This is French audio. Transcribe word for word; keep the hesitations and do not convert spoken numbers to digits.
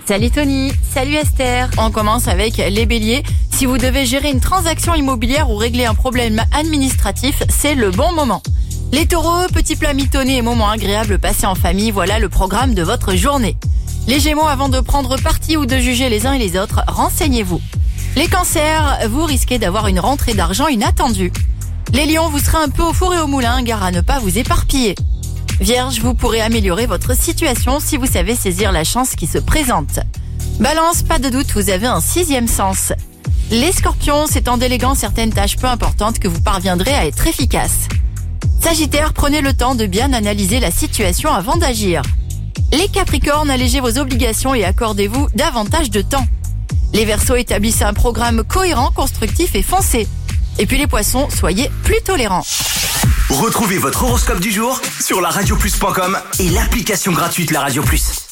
Salut Tony, salut Esther. On commence avec les béliers. Si vous devez gérer une transaction immobilière ou régler un problème administratif, c'est le bon moment. Les taureaux, petits plats mitonnés et moments agréables passés en famille, voilà le programme de votre journée. Les gémeaux, avant de prendre parti ou de juger les uns et les autres, renseignez-vous. Les cancers, vous risquez d'avoir une rentrée d'argent inattendue. Les lions, vous serez un peu au four et au moulin, gare à ne pas vous éparpiller. Vierge, vous pourrez améliorer votre situation si vous savez saisir la chance qui se présente. Balance, pas de doute, vous avez un sixième sens. Les scorpions, c'est en déléguant certaines tâches peu importantes que vous parviendrez à être efficace. Sagittaire, prenez le temps de bien analyser la situation avant d'agir. Les capricornes, allégez vos obligations et accordez-vous davantage de temps. Les verseaux, établissez un programme cohérent, constructif et foncé. Et puis les poissons, soyez plus tolérants. Retrouvez votre horoscope du jour sur la radio plus point com et l'application gratuite La Radio Plus.